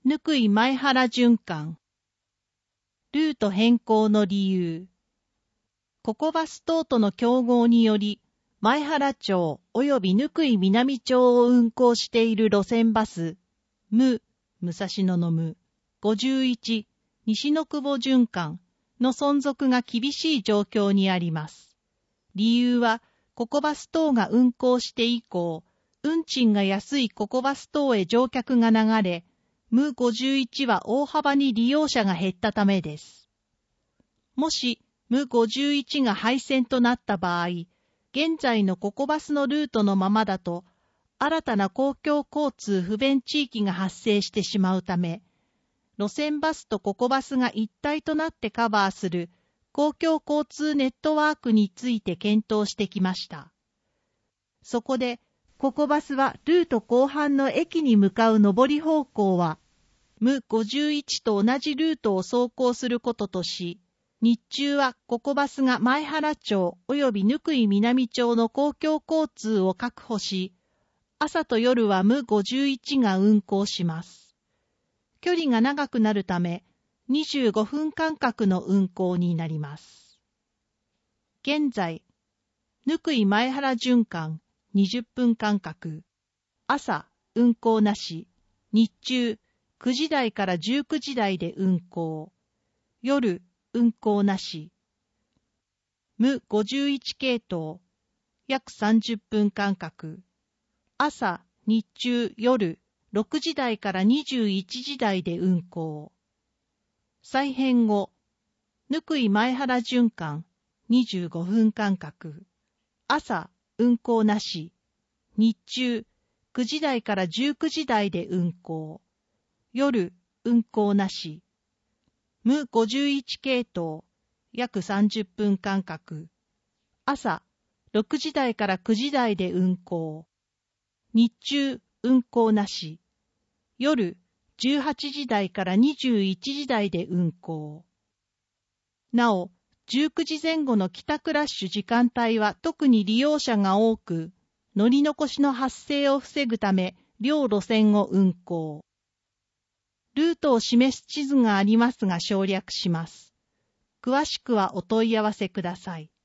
貫井前原循環。ルート変更の理由。ココバス等との競合により、前原町及び貫井南町を運行している路線バス、武蔵野の武、51、西の久保循環の存続が厳しい状況にあります。理由は、ココバス等が運行して以降、運賃が安いココバス等へ乗客が流れ、武51は大幅に利用者が減ったためです。もし、武51が廃線となった場合、現在のココバスのルートのままだと、新たな公共交通不便地域が発生してしまうため、路線バスとココバスが一体となってカバーする公共交通ネットワークについて検討してきました。そこで、ココバスはルート後半の駅に向かう上り方向は、武51と同じルートを走行することとし、日中はココバスが前原町及び貫井南町の公共交通を確保し、朝と夜は武51が運行します。距離が長くなるため、25分間隔の運行になります。現在、貫井前原循環20分間隔、朝運行なし、日中9時台から19時台で運行、夜運行なし。武51系統、約30分間隔、朝、日中、夜6時台から21時台で運行。再編後、貫井前原循環25分間隔、朝運行なし、日中9時台から19時台で運行、夜運行なし。武51系統、約30分間隔、朝6時台から9時台で運行、日中運行なし、夜18時台から21時台で運行。なお、19時前後の帰宅ラッシュ時間帯は特に利用者が多く、乗り残しの発生を防ぐため、両路線を運行。ルートを示す地図がありますが省略します。詳しくはお問い合わせください。